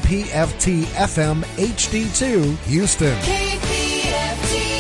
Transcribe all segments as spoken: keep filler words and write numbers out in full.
P F T F M H D two Houston. K P F T.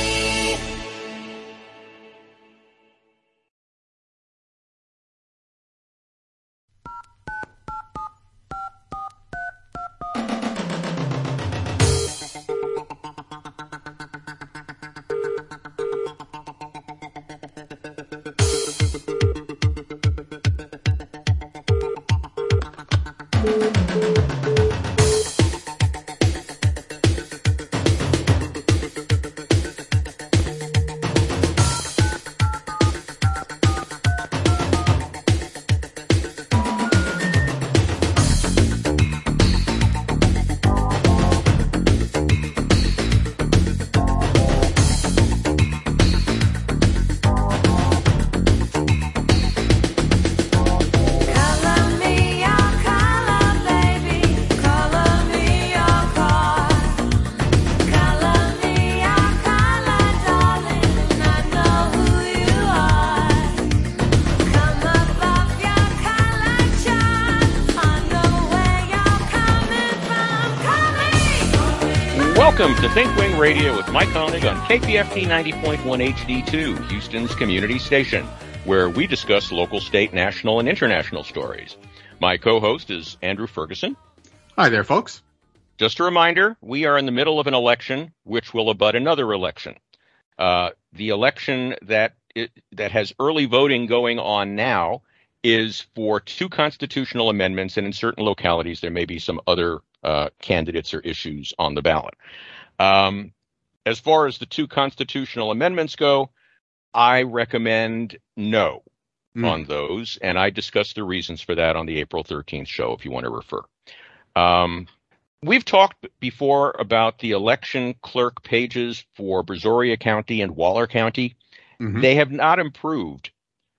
Welcome to ThinkWing Radio with Mike Koenig on K P F T ninety point one H D two, Houston's community station, where we discuss local, state, national, and international stories. My co-host is Andrew Ferguson. Hi there, folks. Just a reminder, we are in the middle of an election, which will abut another election. Uh, the election that it, that has early voting going on now is for two constitutional amendments, and in certain localities there may be some other uh, candidates or issues on the ballot. Um, as far as the two constitutional amendments go, I recommend no mm. on those, and I discussed the reasons for that on the April thirteenth show if you want to refer. Um, we've talked before about the election clerk pages for Brazoria County and Waller County. Mm-hmm. They have not improved.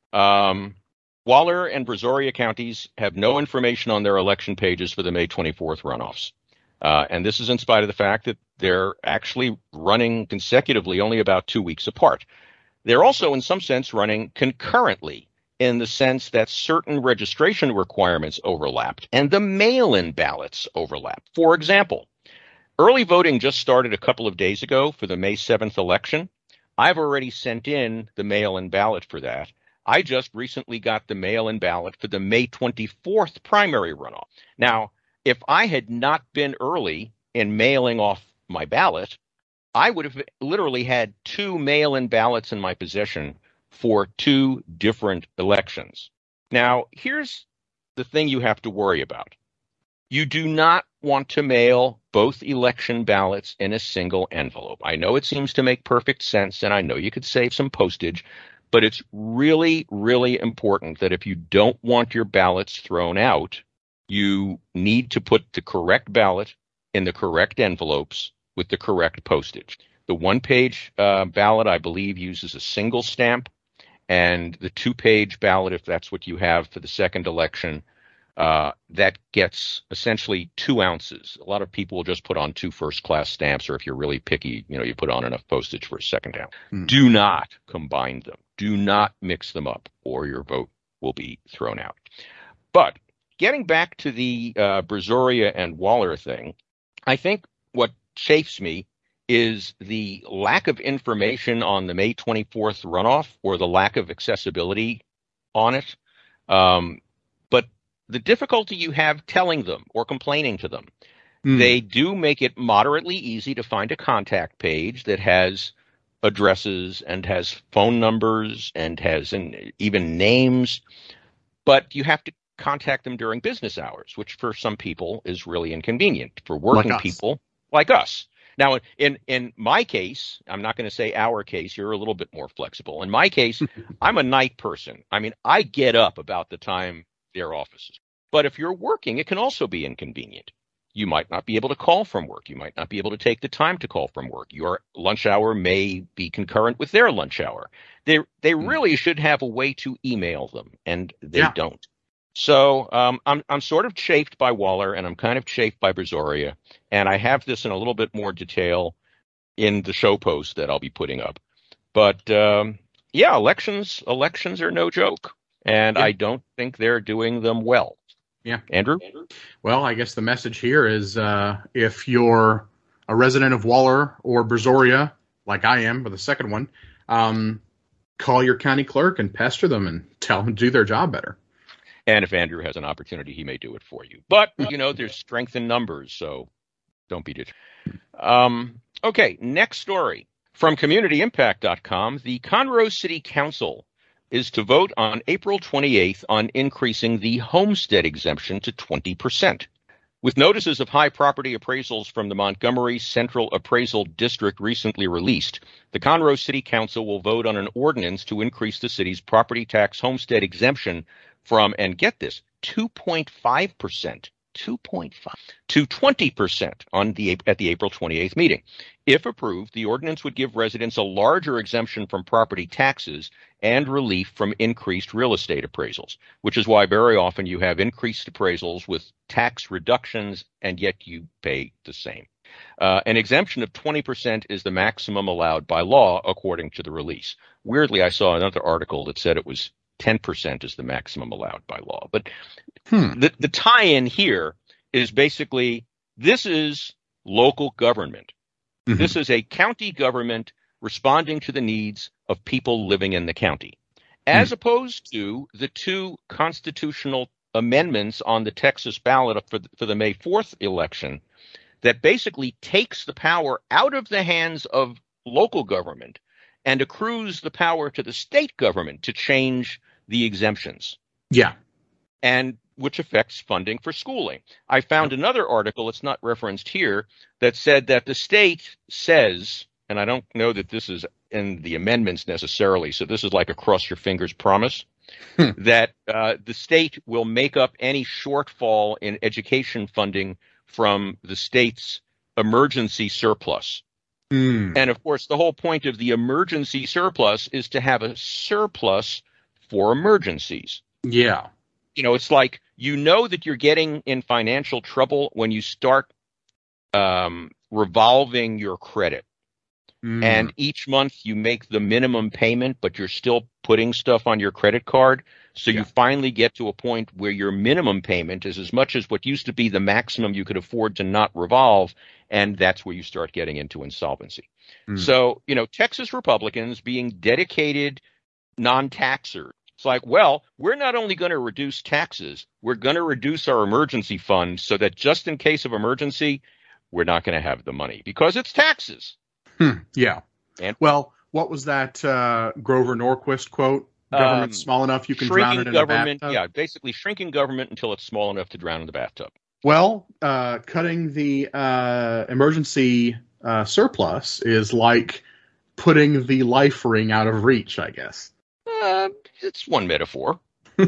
Um, Waller and Brazoria counties have no information on their election pages for the May twenty-fourth runoffs. Uh, and this is in spite of the fact that they're actually running consecutively only about two weeks apart. They're also, in some sense, running concurrently in the sense that certain registration requirements overlapped and the mail-in ballots overlapped. For example, early voting just started a couple of days ago for the May seventh election. I've already sent in the mail-in ballot for that. I just recently got the mail-in ballot for the May twenty-fourth primary runoff. Now, if I had not been early in mailing off my ballot, I would have literally had two mail-in ballots in my possession for two different elections. Now, here's the thing you have to worry about. You do not want to mail both election ballots in a single envelope. I know it seems to make perfect sense, and I know you could save some postage, but it's really, really important that if you don't want your ballots thrown out, you need to put the correct ballot in the correct envelopes with the correct postage. The one-page uh, ballot, I believe, uses a single stamp, and the two-page ballot, if that's what you have for the second election, uh, that gets essentially two ounces. A lot of people will just put on two first-class stamps, or if you're really picky, you know, you put on enough postage for a second ounce. Mm. Do not combine them. Do not mix them up, or your vote will be thrown out. But getting back to the uh, Brazoria and Waller thing, I think what chafes me is the lack of information on the May twenty-fourth runoff or the lack of accessibility on it. Um, but the difficulty you have telling them or complaining to them, mm. they do make it moderately easy to find a contact page that has addresses and has phone numbers and has an, even names, but you have to contact them during business hours, which for some people is really inconvenient. For working like people like us. Now, in, in my case, I'm not going to say our case, you're a little bit more flexible. In my case, I'm a night person. I mean, I get up about the time their offices. But if you're working, it can also be inconvenient. You might not be able to call from work. You might not be able to take the time to call from work. Your lunch hour may be concurrent with their lunch hour. They they mm. really should have a way to email them, and they yeah. don't. So um, I'm I'm sort of chafed by Waller, and I'm kind of chafed by Brazoria, and I have this in a little bit more detail in the show post that I'll be putting up. But um, yeah, elections elections are no joke, and yeah. I don't think they're doing them well. Yeah. Andrew? Well, I guess the message here is uh, if you're a resident of Waller or Brazoria, like I am, or the second one, um, call your county clerk and pester them and tell them to do their job better. And if Andrew has an opportunity, he may do it for you. But, you know, there's strength in numbers, so don't be deterred. Um, okay, next story. From community impact dot com, the Conroe City Council is to vote on April twenty-eighth on increasing the homestead exemption to twenty percent. With notices of high property appraisals from the Montgomery Central Appraisal District recently released, the Conroe City Council will vote on an ordinance to increase the city's property tax homestead exemption from, and get this, two point five percent, two point five to twenty percent on the at the April twenty-eighth meeting. If approved, the ordinance would give residents a larger exemption from property taxes and relief from increased real estate appraisals, which is why very often you have increased appraisals with tax reductions, and yet you pay the same. Uh, an exemption of twenty percent is the maximum allowed by law, according to the release. Weirdly, I saw another article that said it was ten percent is the maximum allowed by law. But Hmm. the, the tie-in here is basically this is local government. Mhm. This is a county government responding to the needs of people living in the county, as opposed to the two constitutional amendments on the Texas ballot for the, for the May fourth election that basically takes the power out of the hands of local government and accrues the power to the state government to change the exemptions, Yeah. and which affects funding for schooling. I found another article, it's not referenced here, that said that the state says, and I don't know that this is in the amendments necessarily, so this is like a cross your fingers promise, Hmm. that uh, the state will make up any shortfall in education funding from the state's emergency surplus. Hmm. And of course, the whole point of the emergency surplus is to have a surplus for emergencies. Yeah. You know, it's like, you know that you're getting in financial trouble when you start um, revolving your credit. Hmm. And each month you make the minimum payment, but you're still putting stuff on your credit card. So Yeah. you finally get to a point where your minimum payment is as much as what used to be the maximum you could afford to not revolve. And that's where you start getting into insolvency. Hmm. So, you know, Texas Republicans being dedicated non-taxers, it's like, well, we're not only going to reduce taxes, we're going to reduce our emergency fund so that just in case of emergency, we're not going to have the money because it's taxes. Hmm. Yeah. And- well, what was that uh, Grover Norquist quote? Government's Um, small enough you can drown Shrinking it in government, a bathtub. yeah, basically shrinking government until it's small enough to drown in the bathtub. Well, uh, cutting the uh, emergency uh, surplus is like putting the life ring out of reach, I guess. Uh, it's one metaphor,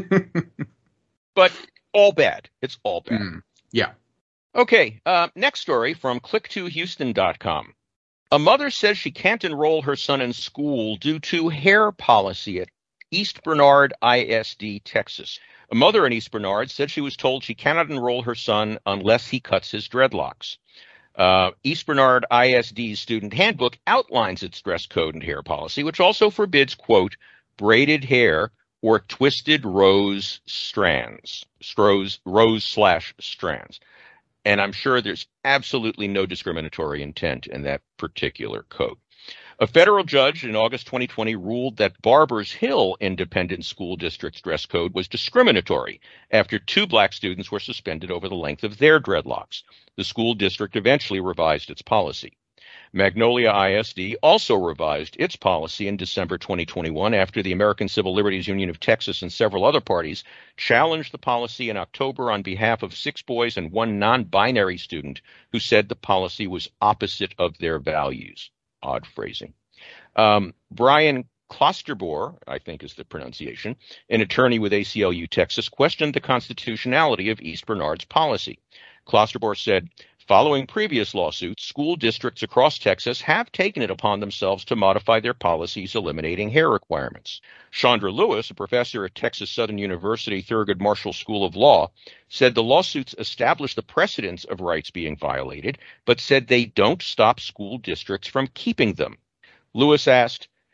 but all bad. It's all bad. Hmm. Yeah. Okay, uh, next story from click to houston dot com. A mother says she can't enroll her son in school due to hair policy at East Bernard I S D, Texas. A mother in East Bernard said she was told she cannot enroll her son unless he cuts his dreadlocks. Uh, East Bernard I S D's student handbook outlines its dress code and hair policy, which also forbids, quote, braided hair or twisted rose strands, rose, rose slash strands. And I'm sure there's absolutely no discriminatory intent in that particular code. A federal judge in August twenty twenty ruled that Barbers Hill Independent School District's dress code was discriminatory after two black students were suspended over the length of their dreadlocks. The school district eventually revised its policy. Magnolia I S D also revised its policy in December twenty twenty-one after the American Civil Liberties Union of Texas and several other parties challenged the policy in October on behalf of six boys and one non-binary student who said the policy was opposite of their values. Odd phrasing. Um, Brian Klosterbor, I think is the pronunciation, an attorney with A C L U Texas, questioned the constitutionality of East Bernard's policy. Klosterbor said, following previous lawsuits, school districts across Texas have taken it upon themselves to modify their policies eliminating hair requirements. Chandra Lewis, a professor at Texas Southern University Thurgood Marshall School of Law, said the lawsuits establish the precedence of rights being violated, but said they don't stop school districts from keeping them. Lewis asked,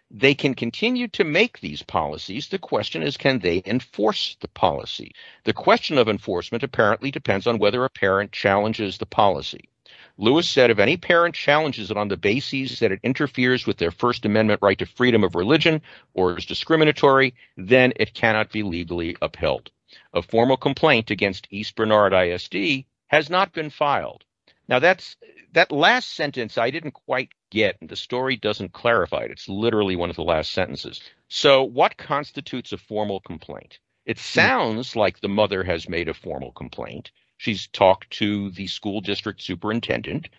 They can continue to make these policies. The question is, can they enforce the policy? The question of enforcement apparently depends on whether a parent challenges the policy. Lewis said if any parent challenges it on the basis that it interferes with their First Amendment right to freedom of religion or is discriminatory, then it cannot be legally upheld. A formal complaint against East Bernard I S D has not been filed. Now, that's that last sentence I didn't quite get, and the story doesn't clarify it. It's literally one of the last sentences. So what constitutes a formal complaint? It sounds like the mother has made a formal complaint. She's talked to the school district superintendent.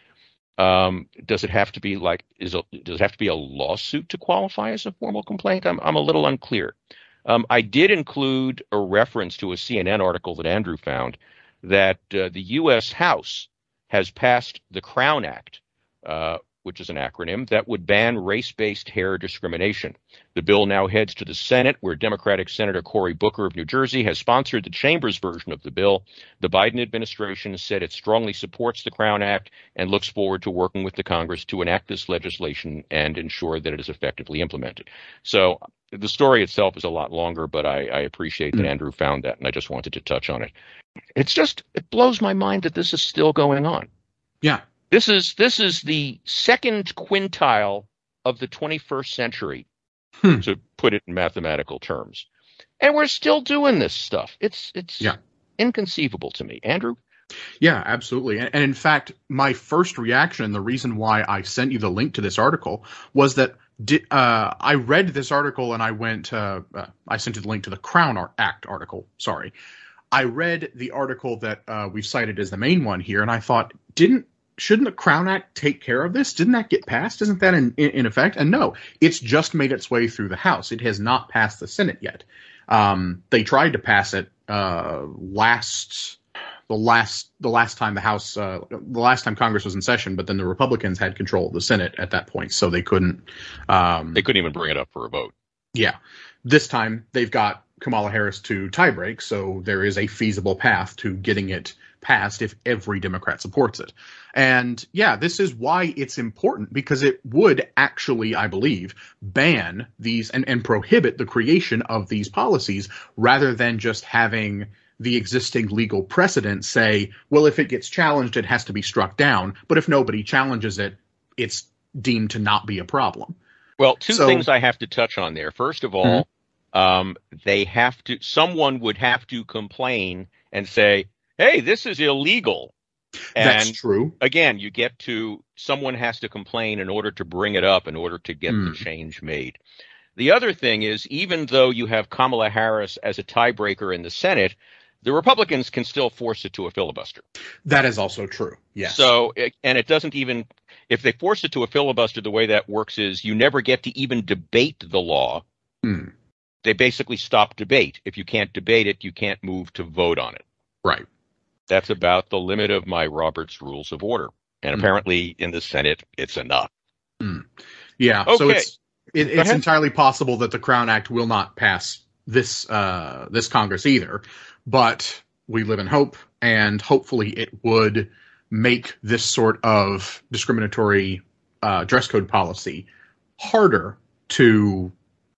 Um, does it have to be like is a, does it have to be a lawsuit to qualify as a formal complaint? I'm I'm a little unclear. Um, I did include a reference to a C N N article that Andrew found that uh, the U S House has passed the Crown Act, uh, which is an acronym, that would ban race-based hair discrimination. The bill now heads to the Senate, where Democratic Senator Cory Booker of New Jersey has sponsored the chamber's version of the bill. The Biden administration said it strongly supports the Crown Act and looks forward to working with the Congress to enact this legislation and ensure that it is effectively implemented. So the story itself is a lot longer, but I, I appreciate that Andrew found that, and I just wanted to touch on it. It's just, it blows my mind that this is still going on. Yeah. This is this is the second quintile of the twenty-first century, hmm. to put it in mathematical terms. And we're still doing this stuff. It's it's yeah. inconceivable to me. Andrew? Yeah, absolutely. And, and in fact, my first reaction, the reason why I sent you the link to this article, was that di- uh, I read this article and I went, uh, uh, I sent you the link to the Crown Act article. Sorry. I read the article that uh, we've cited as the main one here, and I thought, didn't Shouldn't the Crown Act take care of this? Didn't that get passed? Isn't that in, in, in effect? And no, it's just made its way through the House. It has not passed the Senate yet. Um, they tried to pass it uh, last the last the last time the House uh, the last time Congress was in session, but then the Republicans had control of the Senate at that point, so they couldn't. Um, they couldn't even bring it up for a vote. Yeah, this time they've got Kamala Harris to tiebreak, so there is a feasible path to getting it passed if every Democrat supports it. And yeah, this is why it's important, because it would actually, I believe, ban these and, and prohibit the creation of these policies rather than just having the existing legal precedent say, well, if it gets challenged, it has to be struck down. But if nobody challenges it, it's deemed to not be a problem. Well, two so, things I have to touch on there. First of all, mm-hmm. um, they have to, someone would have to complain and say, hey, this is illegal. And that's true. Again, you get to, someone has to complain in order to bring it up, in order to get mm. the change made. The other thing is, even though you have Kamala Harris as a tiebreaker in the Senate, the Republicans can still force it to a filibuster. That is also true. Yes. So, and it doesn't even, if they force it to a filibuster, the way that works is you never get to even debate the law. Mm. They basically stop debate. If you can't debate it, you can't move to vote on it. Right. That's about the limit of my Robert's Rules of Order. And mm. apparently in the Senate, it's enough. Mm. Yeah. Okay. So it's it, it's entirely possible that the Crown Act will not pass this uh, this Congress either. But we live in hope, and hopefully it would make this sort of discriminatory uh, dress code policy harder to,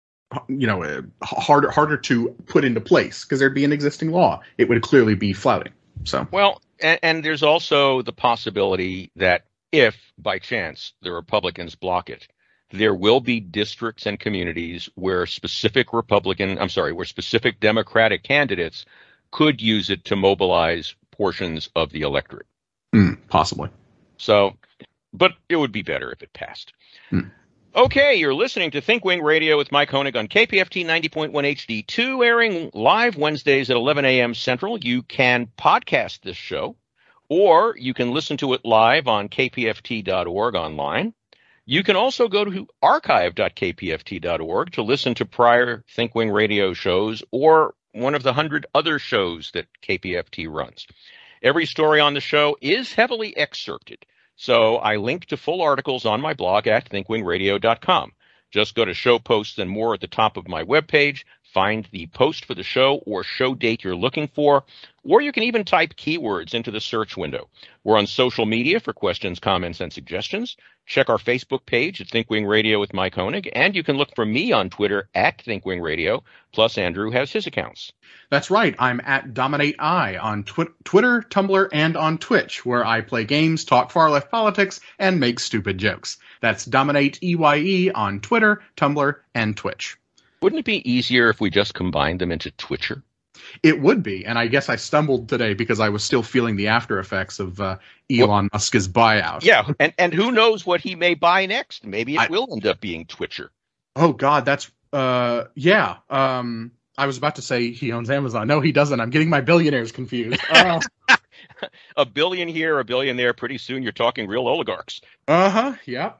you know, uh, harder harder to put into place, because there'd be an existing law. It would clearly be flouting. So well, and, and there's also the possibility that if by chance the Republicans block it, there will be districts and communities where specific Republican, I'm sorry, where specific Democratic candidates could use it to mobilize portions of the electorate. Mm, possibly. So, but it would be better if it passed. Mm. Okay, you're listening to ThinkWing Radio with Mike Honig on K P F T ninety point one H D two, airing live Wednesdays at eleven a.m. Central. You can podcast this show, or you can listen to it live on K P F T dot org online. You can also go to archive dot K P F T dot org to listen to prior ThinkWing Radio shows or one of the hundred other shows that K P F T runs. Every story on the show is heavily excerpted, so I link to full articles on my blog at think wing radio dot com. Just go to show posts and more at the top of my webpage, find the post for the show or show date you're looking for, or you can even type keywords into the search window. We're on social media for questions, comments, and suggestions. Check our Facebook page at ThinkWing Radio with Mike Honig, and you can look for me on Twitter at ThinkWing Radio, plus Andrew has his accounts. That's right. I'm at Dominate I on twi- Twitter, Tumblr, and on Twitch, where I play games, talk far-left politics, and make stupid jokes. That's Dominate E Y E on Twitter, Tumblr, and Twitch. Wouldn't it be easier if we just combined them into Twitcher? It would be, and I guess I stumbled today because I was still feeling the after effects of uh, Elon well, Musk's buyout. Yeah, and, and who knows what he may buy next? Maybe it I, will end up being Twitcher. Oh, God, that's, uh, yeah. Um, I was about to say he owns Amazon. No, he doesn't. I'm getting my billionaires confused. Uh, a billion here, a billion there. Pretty soon you're talking real oligarchs. Uh-huh, yep.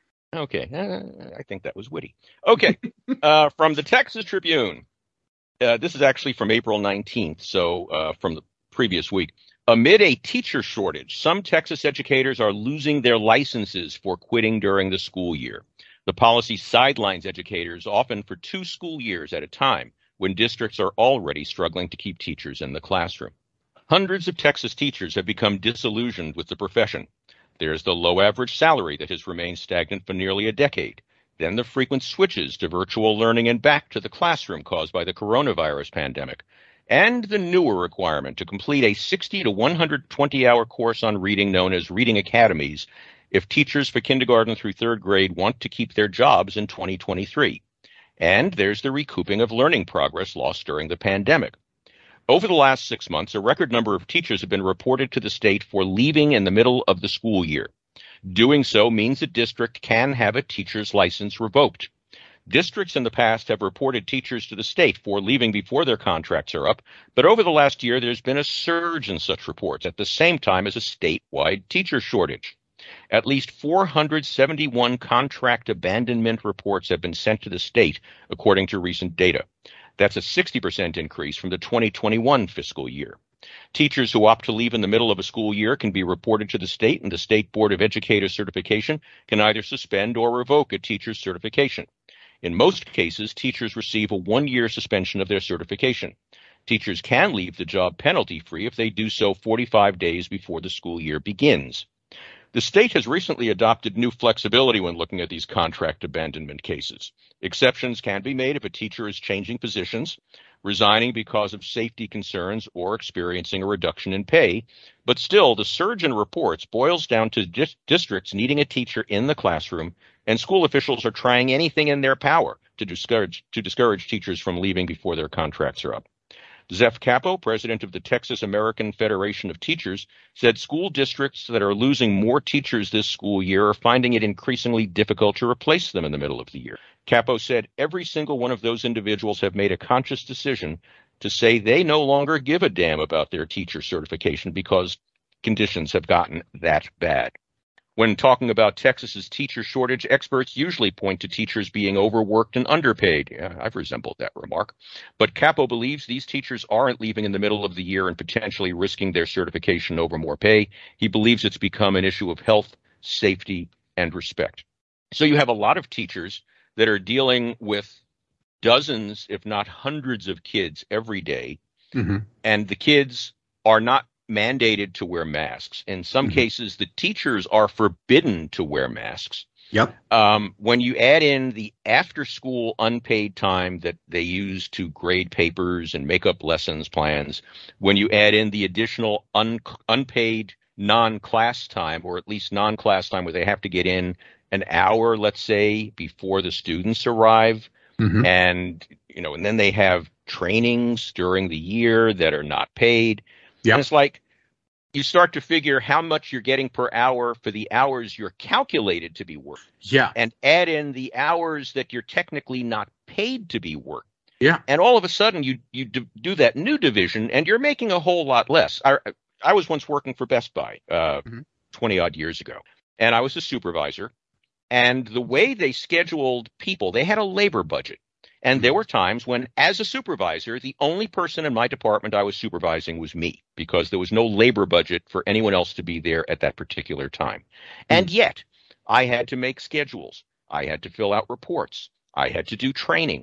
Okay, uh, I think that was witty. Okay, uh, from the Texas Tribune. Uh, this is actually from April nineteenth, so uh, from the previous week. Amid a teacher shortage, some Texas educators are losing their licenses for quitting during the school year. The policy sidelines educators often for two school years at a time when districts are already struggling to keep teachers in the classroom. Hundreds of Texas teachers have become disillusioned with the profession. There's the low average salary that has remained stagnant for nearly a decade. Then the frequent switches to virtual learning and back to the classroom caused by the coronavirus pandemic. And the newer requirement to complete a sixty to one hundred twenty hour course on reading known as Reading Academies if teachers for kindergarten through third grade want to keep their jobs in twenty twenty-three. And there's the recouping of learning progress lost during the pandemic. Over the last six months, a record number of teachers have been reported to the state for leaving in the middle of the school year. Doing so means a district can have a teacher's license revoked. Districts in the past have reported teachers to the state for leaving before their contracts are up, but over the last year there's been a surge in such reports at the same time as a statewide teacher shortage. At least four hundred seventy-one contract abandonment reports have been sent to the state, according to recent data. That's a sixty percent increase from the twenty twenty-one fiscal year. Teachers who opt to leave in the middle of a school year can be reported to the state, and the State Board of Educators certification can either suspend or revoke a teacher's certification. In most cases, teachers receive a one-year suspension of their certification. Teachers can leave the job penalty-free if they do so forty-five days before the school year begins. The state has recently adopted new flexibility when looking at these contract abandonment cases. Exceptions can be made if a teacher is changing positions, resigning because of safety concerns, or experiencing a reduction in pay. But still, the surge in reports boils down to dis- districts needing a teacher in the classroom, and school officials are trying anything in their power to discourage, to discourage teachers from leaving before their contracts are up. Zeph Capo, president of the Texas American Federation of Teachers, said school districts that are losing more teachers this school year are finding it increasingly difficult to replace them in the middle of the year. Capo said every single one of those individuals have made a conscious decision to say they no longer give a damn about their teacher certification because conditions have gotten that bad. When talking about Texas's teacher shortage, experts usually point to teachers being overworked and underpaid. Yeah, I've resembled that remark. But Capo believes these teachers aren't leaving in the middle of the year and potentially risking their certification over more pay. He believes it's become an issue of health, safety, and respect. So you have a lot of teachers that are dealing with dozens, if not hundreds of kids every day, mm-hmm. and the kids are not mandated to wear masks. In some mm-hmm. cases, the teachers are forbidden to wear masks. Yep. Um, when you add in the after-school unpaid time that they use to grade papers and make up lessons plans, when you add in the additional un- unpaid non-class time, or at least non-class time where they have to get in an hour, let's say, before the students arrive, mm-hmm. and you know, and then they have trainings during the year that are not paid. Yep. And it's like you start to figure how much you're getting per hour for the hours you're calculated to be worked. Yeah. And add in the hours that you're technically not paid to be worked. Yeah. And all of a sudden you you do that new division and you're making a whole lot less. I, I was once working for Best Buy uh, mm-hmm. twenty odd years ago, and I was a supervisor. And the way they scheduled people, they had a labor budget. And there were times when, as a supervisor, the only person in my department I was supervising was me, because there was no labor budget for anyone else to be there at that particular time. And yet, I had to make schedules. I had to fill out reports. I had to do trainings.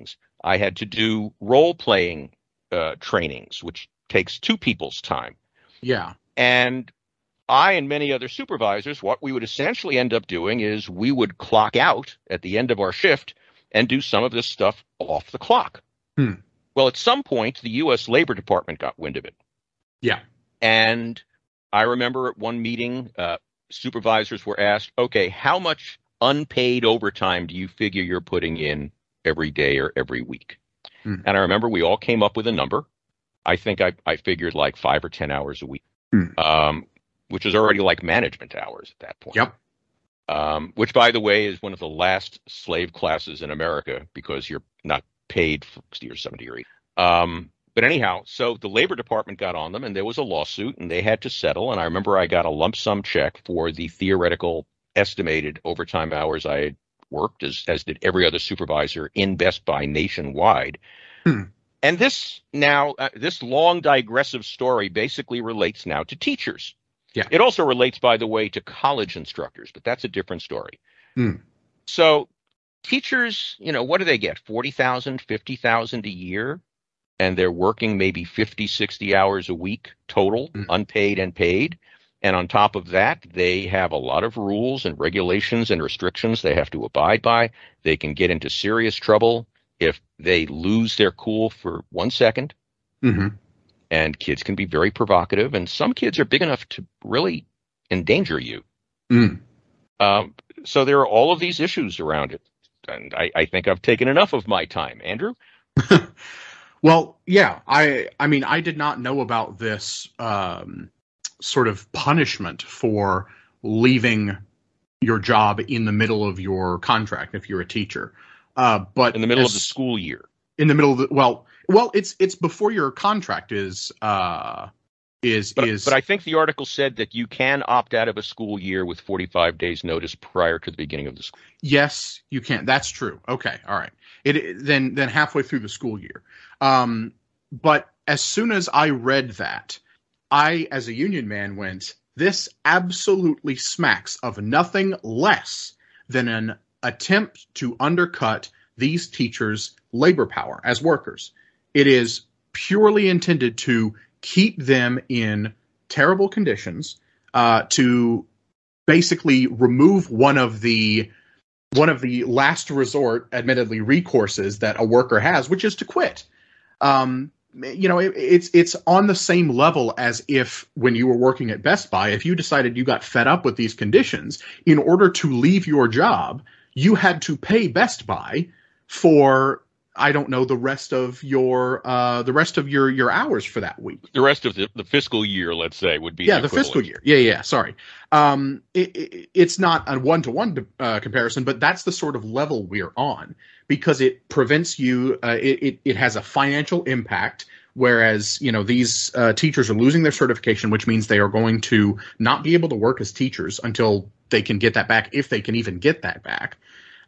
I had to do role-playing uh, trainings, which takes two people's time. Yeah. And I and many other supervisors, what we would essentially end up doing is we would clock out at the end of our shift and do some of this stuff off the clock. Hmm. Well, at some point, the U S Labor Department got wind of it. Yeah. And I remember at one meeting, uh, supervisors were asked, okay, how much unpaid overtime do you figure you're putting in every day or every week? Hmm. And I remember we all came up with a number. I think I, I figured like five or ten hours a week, Hmm. um, which is already like management hours at that point. Yep. Um, which, by the way, is one of the last slave classes in America because you're not paid for sixty or seventy or eighty. Um, but anyhow, so the Labor Department got on them and there was a lawsuit and they had to settle. And I remember I got a lump sum check for the theoretical estimated overtime hours I had worked, as, as did every other supervisor in Best Buy nationwide. Hmm. And this now, uh, this long digressive story basically relates now to teachers. Yeah. It also relates, by the way, to college instructors, but that's a different story. Hmm. So teachers, you know, what do they get? forty thousand, fifty thousand a year? And they're working maybe fifty, sixty hours a week total, Hmm. unpaid and paid. And on top of that, they have a lot of rules and regulations and restrictions they have to abide by. They can get into serious trouble if they lose their cool for one second. Mm-hmm. And kids can be very provocative. And some kids are big enough to really endanger you. Mm. Um, so there are all of these issues around it. And I, I think I've taken enough of my time. Andrew? Well, yeah, I I mean, I did not know about this um, sort of punishment for leaving your job in the middle of your contract if you're a teacher. Uh, but In the middle as, of the school year. in the middle of the well, well, it's it's before your contract is uh, is But, is. but I think the article said that you can opt out of a school year with forty-five days notice prior to the beginning of the school. Yes, you can. That's true. Okay, all right. It, it then then halfway through the school year. Um, but as soon as I read that, I, as a union man, went, this absolutely smacks of nothing less than an attempt to undercut these teachers' labor power as workers. It is purely intended to keep them in terrible conditions, uh, to basically remove one of the one of the last resort, admittedly, recourses that a worker has, which is to quit. Um, you know, it, it's it's on the same level as if when you were working at Best Buy, if you decided you got fed up with these conditions, in order to leave your job, you had to pay Best Buy for, I don't know, the rest of your uh, the rest of your, your hours for that week. The rest of the, the fiscal year, let's say, would be Yeah, the equivalent. fiscal year. Yeah, yeah, sorry. Um, it, it, it's not a one-to-one uh, comparison, but that's the sort of level we're on because it prevents you, uh, it, it, it has a financial impact, whereas, you know, these uh, teachers are losing their certification, which means they are going to not be able to work as teachers until they can get that back, if they can even get that back.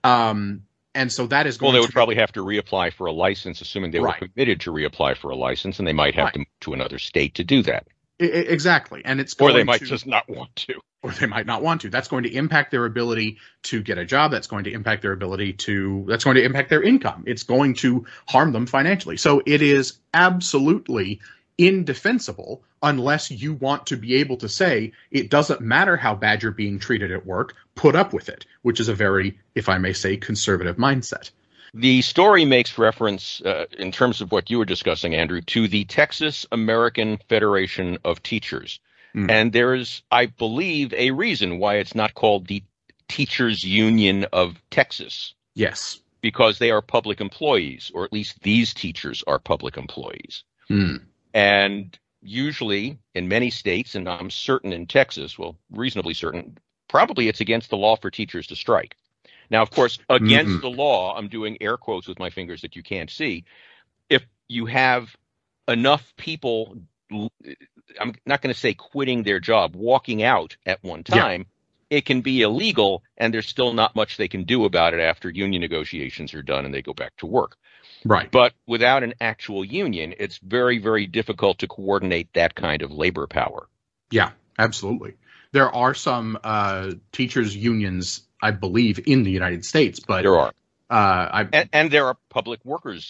Um, and so that is going Well, they would to probably have to reapply for a license, assuming they Right. were committed to reapply for a license, and they might have Right. to move to another state to do that. I- I- exactly. And it's Or going they might to, just not want to. or they might not want to. That's going to impact their ability to get a job. That's going to impact their ability to, that's going to impact their income. It's going to harm them financially. So it is absolutely indefensible unless you want to be able to say, it doesn't matter how bad you're being treated at work, put up with it, which is a very, if I may say, conservative mindset. The story makes reference, uh, in terms of what you were discussing, Andrew, to the Texas American Federation of Teachers. Mm. And there is, I believe, a reason why it's not called the Teachers Union of Texas, Yes. because they are public employees, or at least these teachers are public employees. Mm. And usually in many states, and I'm certain in Texas, well, reasonably certain, probably it's against the law for teachers to strike. Now, of course, against Mm-mm. the law, I'm doing air quotes with my fingers that you can't see. If you have enough people, I'm not going to say quitting their job, walking out at one time, it can be illegal, and there's still not much they can do about it after union negotiations are done and they go back to work. Right. But without an actual union, it's very, very difficult to coordinate that kind of labor power. Yeah, absolutely. There are some uh, teachers' unions, I believe, in the United States, but There are. uh, I And, and there are public workers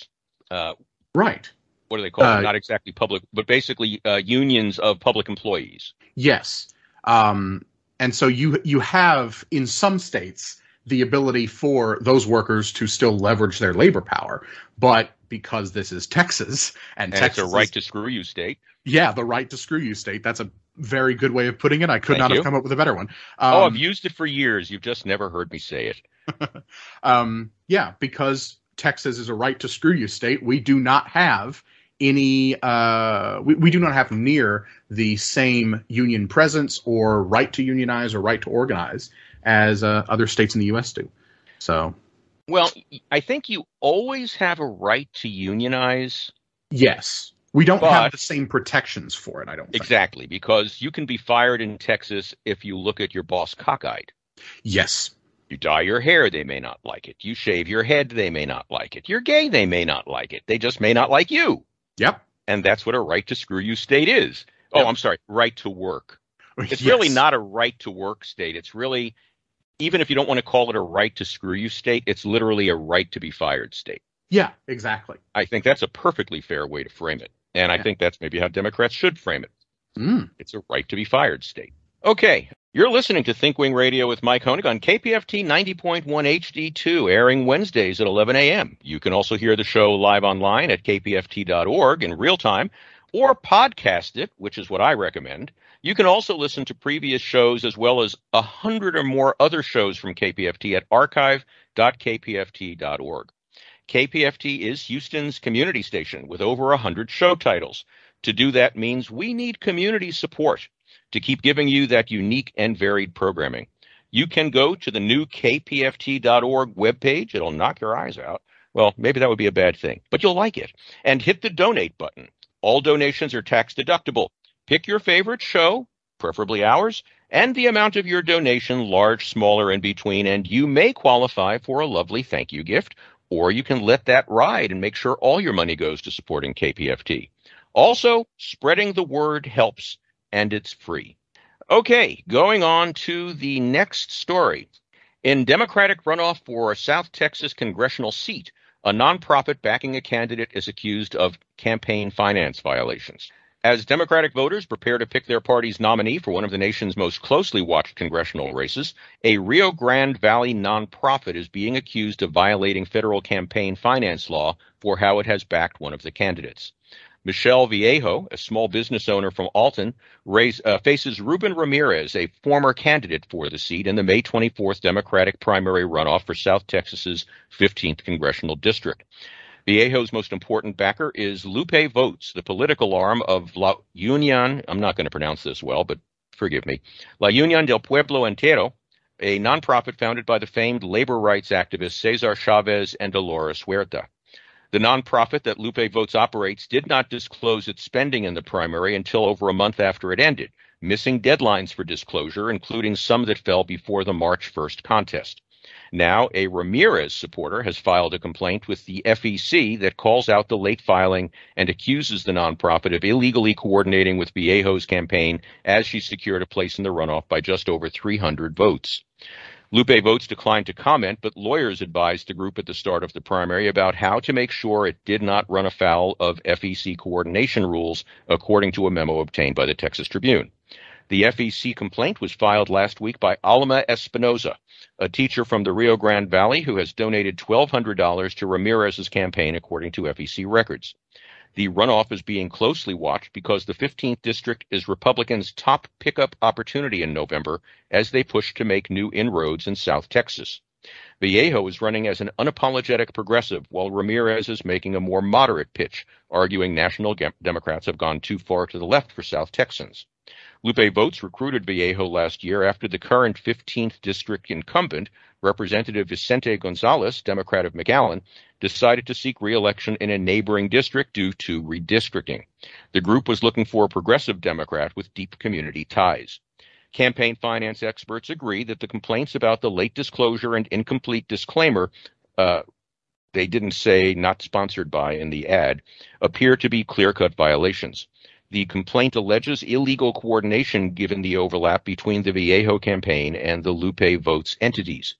uh, Right. what do they call Uh, it? Not exactly public, but basically uh, unions of public employees. Yes. Um, and so you you have in some states the ability for those workers to still leverage their labor power, but because this is Texas and, And Texas it's a right is, to screw you state. yeah, the right to screw you state. That's a very good way of putting it. I could Thank not you. have come up with a better one. Um, oh, I've used it for years. You've just never heard me say it. um, yeah, because Texas is a right to screw you state. We do not have any, uh, we, we do not have near the same union presence or right to unionize or right to organize as uh, other states in the U S do. So, Well, I think you always have a right to unionize. yes, we don't But- have the same protections for it, I don't think. Exactly, because you can be fired in Texas if you look at your boss cockeyed. Yes. You dye your hair, they may not like it. You shave your head, they may not like it. You're gay, they may not like it. They just may not like you. Yep. And that's what a right to screw you state is. Oh, Yep. I'm sorry, right to work. It's Yes. really not a right to work state. It's really, even if you don't want to call it a right to screw you state, it's literally a right to be fired state. Yeah, exactly. I think that's a perfectly fair way to frame it. And I Yeah. think that's maybe how Democrats should frame it. Mm. It's a right to be fired state. Okay. You're listening to ThinkWing Radio with Mike Honig on K P F T ninety point one H D two, airing Wednesdays at eleven a.m. You can also hear the show live online at k p f t dot org in real time, or podcast it, which is what I recommend. You can also listen to previous shows as well as a hundred or more other shows from K P F T at archive dot k p f t dot org. K P F T is Houston's community station with over one hundred show titles. To do that means we need community support to keep giving you that unique and varied programming. You can go to the new k p f t dot org webpage. It'll knock your eyes out. Well, maybe that would be a bad thing, but you'll like it. And hit the donate button. All donations are tax deductible. Pick your favorite show, preferably ours, and the amount of your donation, large, small, or in between, and you may qualify for a lovely thank you gift, or you can let that ride and make sure all your money goes to supporting K P F T. Also, spreading the word helps, and it's free. Okay, going on to the next story. In Democratic runoff for a South Texas congressional seat, a nonprofit backing a candidate is accused of campaign finance violations. As Democratic voters prepare to pick their party's nominee for one of the nation's most closely watched congressional races, a Rio Grande Valley nonprofit is being accused of violating federal campaign finance law for how it has backed one of the candidates. Michelle Viejo, a small business owner from Alton, raise, uh, faces Ruben Ramirez, a former candidate for the seat in the May twenty-fourth Democratic primary runoff for South Texas's fifteenth congressional district. Viejo's most important backer is Lupe Votes, the political arm of La Union, I'm not going to pronounce this well, but forgive me, La Union del Pueblo Entero, a nonprofit founded by the famed labor rights activists Cesar Chavez and Dolores Huerta. The nonprofit that Lupe Votes operates did not disclose its spending in the primary until over a month after it ended, missing deadlines for disclosure, including some that fell before the March first contest. Now, a Ramirez supporter has filed a complaint with the F E C that calls out the late filing and accuses the nonprofit of illegally coordinating with Viejo's campaign as she secured a place in the runoff by just over three hundred votes. Lupe Votes declined to comment, but lawyers advised the group at the start of the primary about how to make sure it did not run afoul of F E C coordination rules, according to a memo obtained by the Texas Tribune. The F E C complaint was filed last week by Alma Espinoza, a teacher from the Rio Grande Valley who has donated twelve hundred dollars to Ramirez's campaign, according to F E C records. The runoff is being closely watched because the fifteenth district is Republicans' top pickup opportunity in November as they push to make new inroads in South Texas. Viejo is running as an unapologetic progressive, while Ramirez is making a more moderate pitch, arguing national Democrats have gone too far to the left for South Texans. Lupe Votes recruited Viejo last year after the current fifteenth district incumbent, Representative Vicente Gonzalez, Democrat of McAllen, decided to seek re-election in a neighboring district due to redistricting. The group was looking for a progressive Democrat with deep community ties. Campaign finance experts agree that the complaints about the late disclosure and incomplete disclaimer, uh, they didn't say not sponsored by in the ad, appear to be clear-cut violations. The complaint alleges illegal coordination given the overlap between the Viejo campaign and the Lupe Votes entities.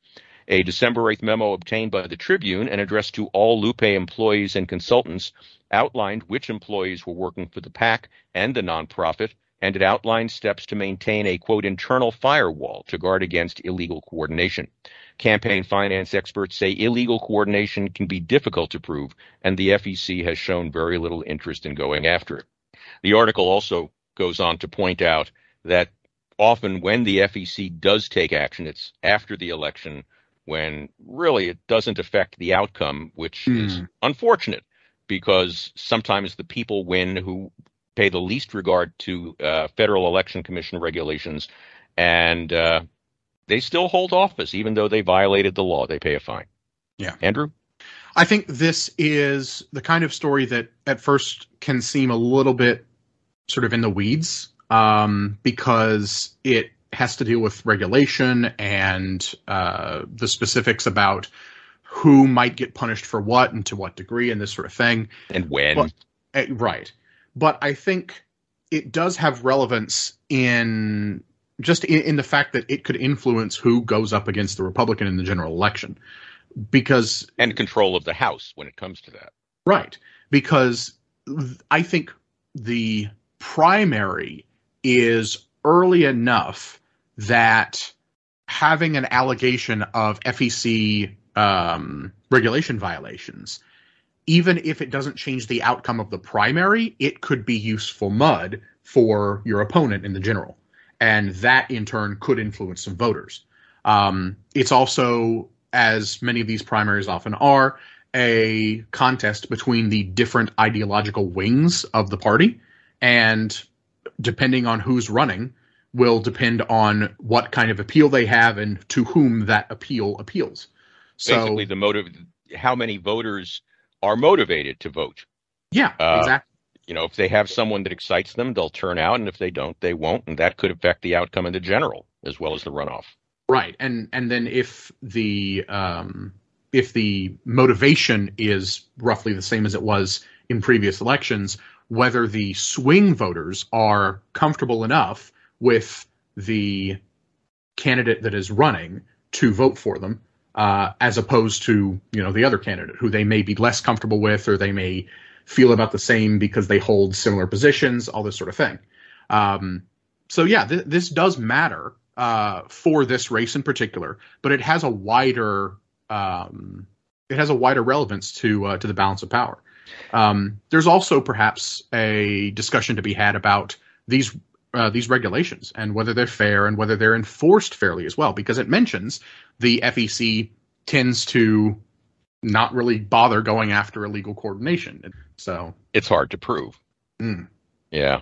A December eighth memo obtained by the Tribune and addressed to all Lupe employees and consultants outlined which employees were working for the PAC and the nonprofit, and it outlined steps to maintain a, quote, internal firewall to guard against illegal coordination. Campaign finance experts say illegal coordination can be difficult to prove, and the F E C has shown very little interest in going after it. The article also goes on to point out that often when the F E C does take action, it's after the election when really it doesn't affect the outcome, which mm. is unfortunate because sometimes the people win who pay the least regard to uh, Federal Election Commission regulations, and uh, they still hold office even though they violated the law. They pay a fine. Yeah. Andrew? I think this is the kind of story that at first can seem a little bit sort of in the weeds um, because it has to deal with regulation and uh, the specifics about who might get punished for what and to what degree and this sort of thing. And when. But, uh, right. But I think it does have relevance in just in, in the fact that it could influence who goes up against the Republican in the general election. Because and control of the House when it comes to that. Right. Because I think the primary is early enough that having an allegation of F E C um, regulation violations, even if it doesn't change the outcome of the primary, it could be useful mud for your opponent in the general. And that, in turn, could influence some voters. Um, it's also, as many of these primaries often are, a contest between the different ideological wings of the party. And depending on who's running will depend on what kind of appeal they have and to whom that appeal appeals. So, basically, the motive, how many voters are motivated to vote. Yeah, uh, exactly. You know, if they have someone that excites them, they'll turn out. And if they don't, they won't. And that could affect the outcome in the general as well as the runoff. Right. And and then if the um, if the motivation is roughly the same as it was in previous elections, whether the swing voters are comfortable enough with the candidate that is running to vote for them, uh, as opposed to, you know, the other candidate who they may be less comfortable with, or they may feel about the same because they hold similar positions, all this sort of thing. Um, so, yeah, th- this does matter uh, for this race in particular, but it has a wider um, it has a wider relevance to uh, to the balance of power. Um, there's also perhaps a discussion to be had about these uh, these regulations and whether they're fair and whether they're enforced fairly as well, because it mentions the F E C tends to not really bother going after illegal coordination. So it's hard to prove. Mm. Yeah.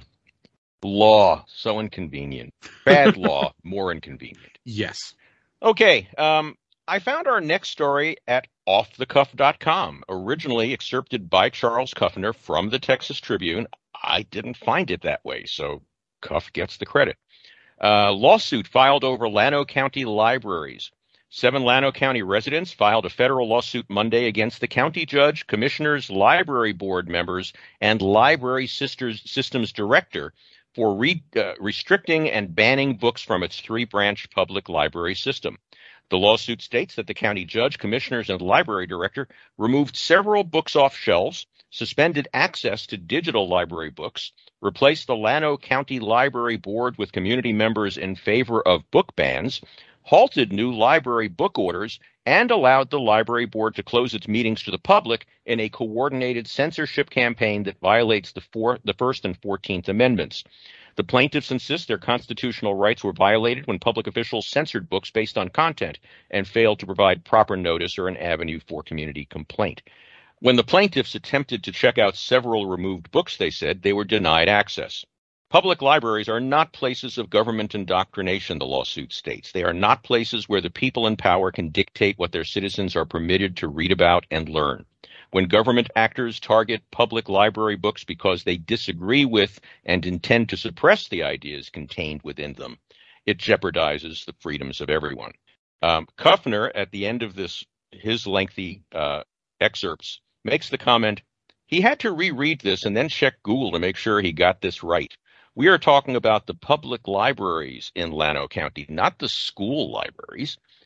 Law, so inconvenient. Bad law, more inconvenient. Yes. Okay. Um, I found our next story at off the cuff dot com, originally excerpted by Charles Kuffner from the Texas Tribune. I didn't find it that way, so Cuff gets the credit. Uh, lawsuit filed over Llano County libraries. Seven Llano County residents filed a federal lawsuit Monday against the county judge, commissioners, library board members, and library sisters, systems director for re, uh, restricting and banning books from its three-branch public library system. The lawsuit states that the county judge, commissioners, and library director removed several books off shelves, suspended access to digital library books, replaced the Llano County Library Board with community members in favor of book bans, halted new library book orders, and allowed the library board to close its meetings to the public in a coordinated censorship campaign that violates the, four, the First and Fourteenth Amendments. The plaintiffs insist their constitutional rights were violated when public officials censored books based on content and failed to provide proper notice or an avenue for community complaint. When the plaintiffs attempted to check out several removed books, they said they were denied access. Public libraries are not places of government indoctrination, the lawsuit states. They are not places where the people in power can dictate what their citizens are permitted to read about and learn. When government actors target public library books because they disagree with and intend to suppress the ideas contained within them, it jeopardizes the freedoms of everyone. Um, Kuffner, at the end of this, his lengthy uh, excerpts, makes the comment, he had to reread this and then check Google to make sure he got this right. We are talking about the public libraries in Llano County, not the school libraries.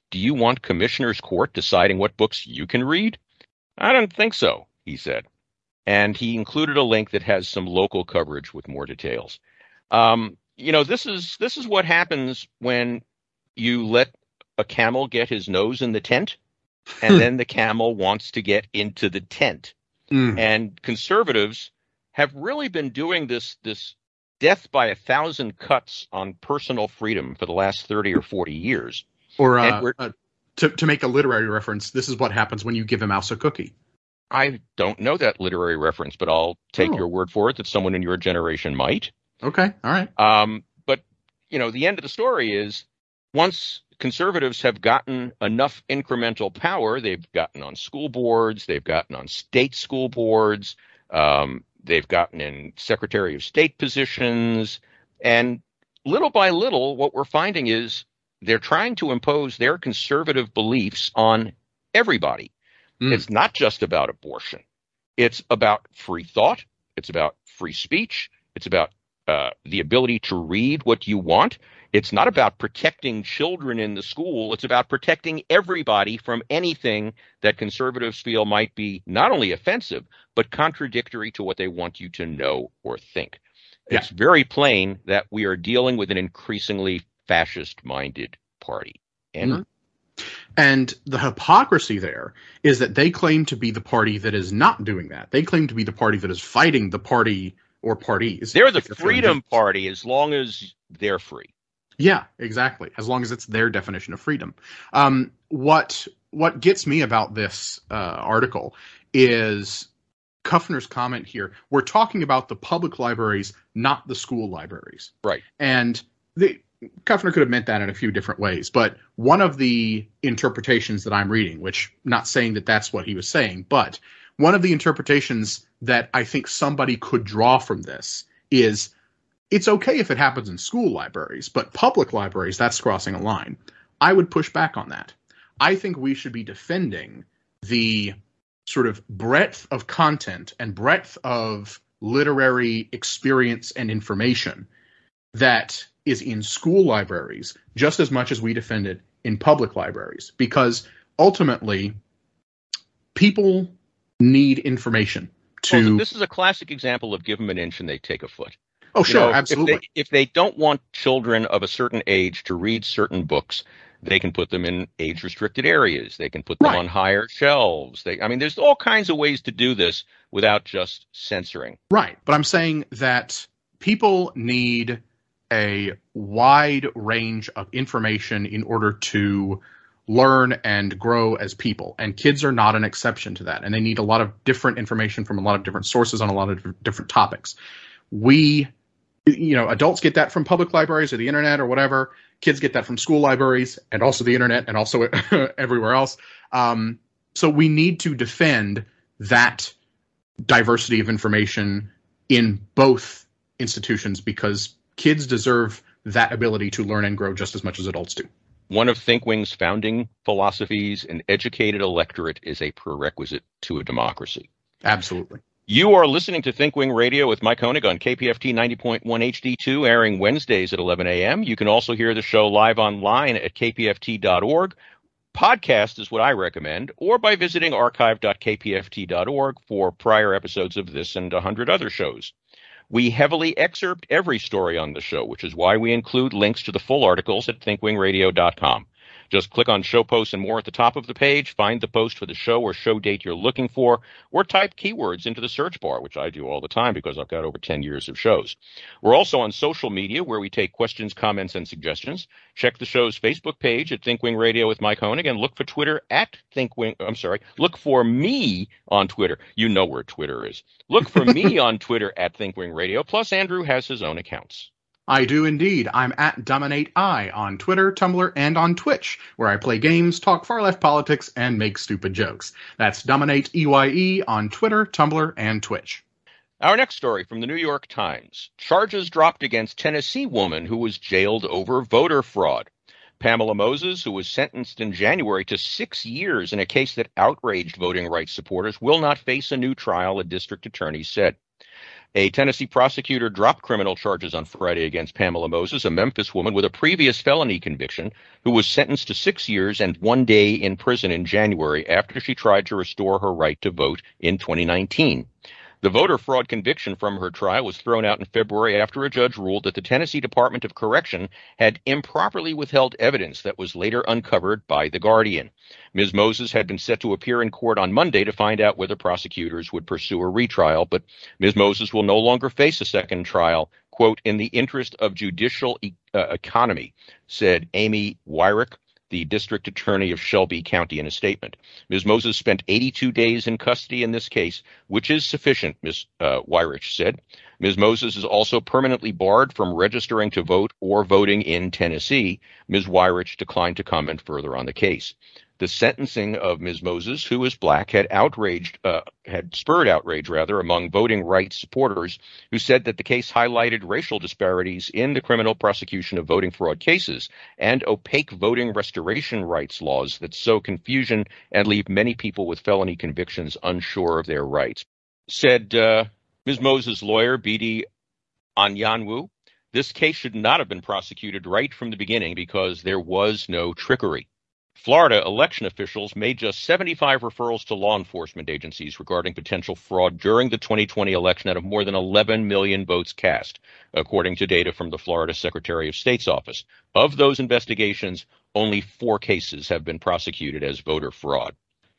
Do you want Commissioner's Court deciding what books you can read? I don't think so, he said. And he included a link that has some local coverage with more details. Um, you know, this is this is what happens when you let a camel get his nose in the tent, and then the camel wants to get into the tent. Mm. And conservatives have really been doing this this death by a thousand cuts on personal freedom for the last thirty or forty years. Or uh, uh, to to make a literary reference, this is what happens when you give a mouse a cookie. I don't know that literary reference, but I'll take oh. your word for it that someone in your generation might. Okay, all right. Um, but, you know, the end of the story is once conservatives have gotten enough incremental power, they've gotten on school boards, they've gotten on state school boards, um, they've gotten in Secretary of State positions, and little by little, what we're finding is they're trying to impose their conservative beliefs on everybody. Mm. It's not just about abortion. It's about free thought. It's about free speech. It's about uh, the ability to read what you want. It's not about protecting children in the school. It's about protecting everybody from anything that conservatives feel might be not only offensive, but contradictory to what they want you to know or think. Yeah. It's very plain that we are dealing with an increasingly fascist-minded party. And mm-hmm. And the hypocrisy there is that they claim to be the party that is not doing that. They claim to be the party that is fighting the party or parties. They're the freedom party as long as they're free. Yeah, exactly. As long as it's their definition of freedom. Um, what what gets me about this uh, article is Kuffner's comment here. We're talking about the public libraries, not the school libraries. Right. And the Kuffner could have meant that in a few different ways, but one of the interpretations that I'm reading, which not saying that that's what he was saying, but one of the interpretations that I think somebody could draw from this is it's okay if it happens in school libraries, but public libraries, that's crossing a line. I would push back on that. I think we should be defending the sort of breadth of content and breadth of literary experience and information that is in school libraries just as much as we defend it in public libraries, because ultimately people need information to. Well, this is a classic example of give them an inch and they take a foot. Oh, sure, you know, absolutely. If they, if they don't want children of a certain age to read certain books, they can put them in age-restricted areas. They can put them right on higher shelves. They, I mean, there's all kinds of ways to do this without just censoring. Right, but I'm saying that people need a wide range of information in order to learn and grow as people. And kids are not an exception to that. And they need a lot of different information from a lot of different sources on a lot of different topics. We, you know, adults get that from public libraries or the internet or whatever. Kids get that from school libraries and also the internet and also everywhere else. Um, so we need to defend that diversity of information in both institutions because kids deserve that ability to learn and grow just as much as adults do. One of ThinkWing's founding philosophies, an educated electorate is a prerequisite to a democracy. Absolutely. You are listening to ThinkWing Radio with Mike Honig on K P F T ninety point one H D two, airing Wednesdays at eleven a.m. You can also hear the show live online at k p f t dot org. Podcast is what I recommend, or by visiting archive dot k p f t dot org for prior episodes of this and a hundred other shows. We heavily excerpt every story on the show, which is why we include links to the full articles at think wing radio dot com. Just click on Show Posts and More at the top of the page, find the post for the show or show date you're looking for, or type keywords into the search bar, which I do all the time because I've got over ten years of shows. We're also on social media where we take questions, comments, and suggestions. Check the show's Facebook page at ThinkWing Radio with Mike Honig, and look for Twitter at ThinkWing. I'm sorry, look for me on Twitter. You know where Twitter is. Look for me on Twitter at ThinkWing Radio, plus Andrew has his own accounts. I do indeed. I'm at Dominate I on Twitter, Tumblr, and on Twitch, where I play games, talk far-left politics, and make stupid jokes. That's Dominate E Y E on Twitter, Tumblr, and Twitch. Our next story from the New York Times. Charges dropped against Tennessee woman who was jailed over voter fraud. Pamela Moses, who was sentenced in January to six years in a case that outraged voting rights supporters, will not face a new trial, a district attorney said. A Tennessee prosecutor dropped criminal charges on Friday against Pamela Moses, a Memphis woman with a previous felony conviction who was sentenced to six years and one day in prison in January after she tried to restore her right to vote in twenty nineteen. The voter fraud conviction from her trial was thrown out in February after a judge ruled that the Tennessee Department of Correction had improperly withheld evidence that was later uncovered by The Guardian. Miz Moses had been set to appear in court on Monday to find out whether prosecutors would pursue a retrial, but Miz Moses will no longer face a second trial, quote, in the interest of judicial e- uh, economy, said Amy Wyrick, the district attorney of Shelby County, in a statement. Miz Moses spent eighty-two days in custody in this case, which is sufficient, Miz Uh, Wyrich said. Miz Moses is also permanently barred from registering to vote or voting in Tennessee. Miz Wyrich declined to comment further on the case. The sentencing of Miz Moses, who is black, had outraged, uh, had spurred outrage, rather, among voting rights supporters who said that the case highlighted racial disparities in the criminal prosecution of voting fraud cases and opaque voting restoration rights laws that sow confusion and leave many people with felony convictions unsure of their rights. Said uh, Miz Moses' lawyer, B D Anyanwu, this case should not have been prosecuted right from the beginning because there was no trickery. Florida election officials made just seventy-five referrals to law enforcement agencies regarding potential fraud during the twenty twenty election out of more than eleven million votes cast, according to data from the Florida Secretary of State's office. Of those investigations, only four cases have been prosecuted as voter fraud.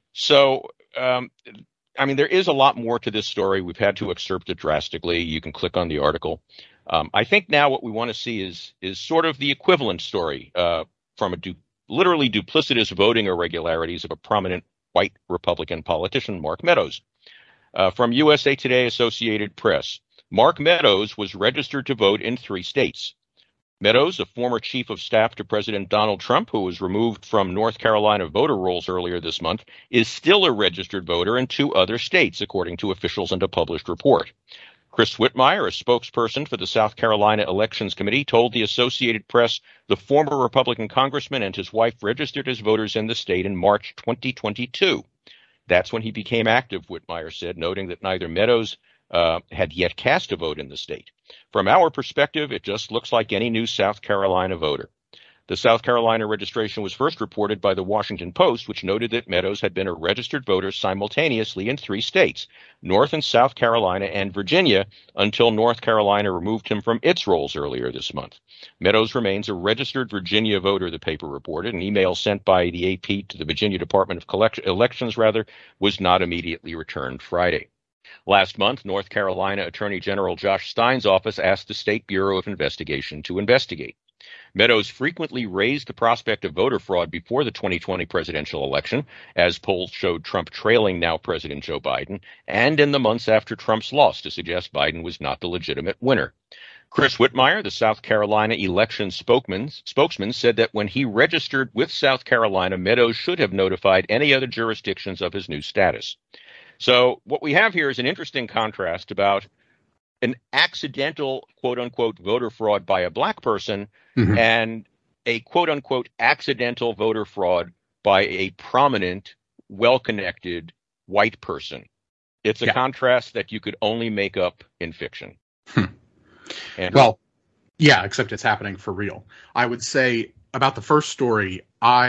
So, um, I mean, there is a lot more to this story. We've had to excerpt it drastically. You can click on the article. Um, I think now what we want to see is is sort of the equivalent story uh, from a du- literally duplicitous voting irregularities of a prominent white Republican politician, Mark Meadows. Uh, from U S A Today Associated Press, Mark Meadows was registered to vote in three states. Meadows, a former chief of staff to President Donald Trump, who was removed from North Carolina voter rolls earlier this month, is still a registered voter in two other states, according to officials and a published report. Chris Whitmire, a spokesperson for the South Carolina Elections Committee, told the Associated Press the former Republican congressman and his wife registered as voters in the state in March twenty twenty-two. That's when he became active, Whitmire said, noting that neither Meadows uh, had yet cast a vote in the state. From our perspective, it just looks like any new South Carolina voter. The South Carolina registration was first reported by the Washington Post, which noted that Meadows had been a registered voter simultaneously in three states, North and South Carolina and Virginia, until North Carolina removed him from its rolls earlier this month. Meadows remains a registered Virginia voter, the paper reported. An email sent by the A P to the Virginia Department of Collect- Elections, rather, was not immediately returned Friday. Last month, North Carolina Attorney General Josh Stein's office asked the State Bureau of Investigation to investigate. Meadows frequently raised the prospect of voter fraud before the twenty twenty presidential election, as polls showed Trump trailing now President Joe Biden, and in the months after Trump's loss to suggest Biden was not the legitimate winner. Chris Whitmire, the South Carolina election spokesman, spokesman, said that when he registered with South Carolina, Meadows should have notified any other jurisdictions of his new status. So what we have here is an interesting contrast about an accidental, quote-unquote, voter fraud by a black person mm-hmm. and a, quote-unquote, accidental voter fraud by a prominent, well-connected white person. It's a yeah. contrast that you could only make up in fiction. Hmm. And, well, yeah, except it's happening for real. I would say about the first story,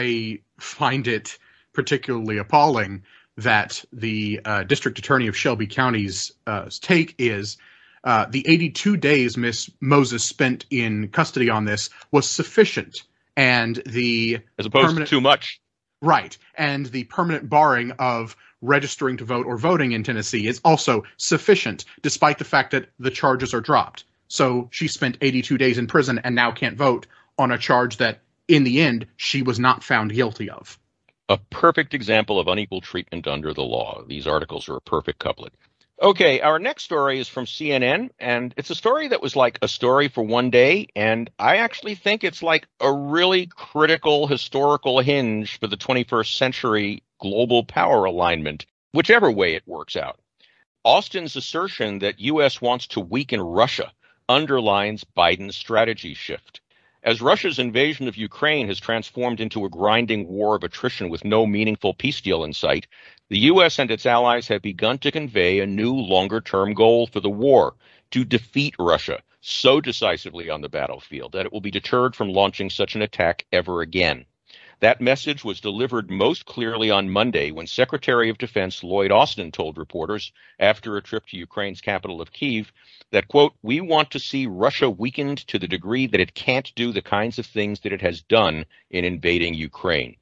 I find it particularly appalling that the uh, district attorney of Shelby County's uh, take is Uh, the eighty-two days Miss Moses spent in custody on this was sufficient, and the as opposed to too much, right? And the permanent barring of registering to vote or voting in Tennessee is also sufficient, despite the fact that the charges are dropped. So she spent eighty-two days in prison and now can't vote on a charge that, in the end, she was not found guilty of. A perfect example of unequal treatment under the law. These articles are a perfect couplet. Okay, our next story is from C N N, and it's a story that was like a story for one day, and I actually think it's like a really critical historical hinge for the twenty-first century global power alignment, whichever way it works out. Austin's assertion that U S wants to weaken Russia underlines Biden's strategy shift. As Russia's invasion of Ukraine has transformed into a grinding war of attrition with no meaningful peace deal in sight, The U S and its allies have begun to convey a new longer-term goal for the war, to defeat Russia so decisively on the battlefield that it will be deterred from launching such an attack ever again. That message was delivered most clearly on Monday when Secretary of Defense Lloyd Austin told reporters after a trip to Ukraine's capital of Kyiv that, quote, "We want to see Russia weakened to the degree that it can't do the kinds of things that it has done in invading Ukraine."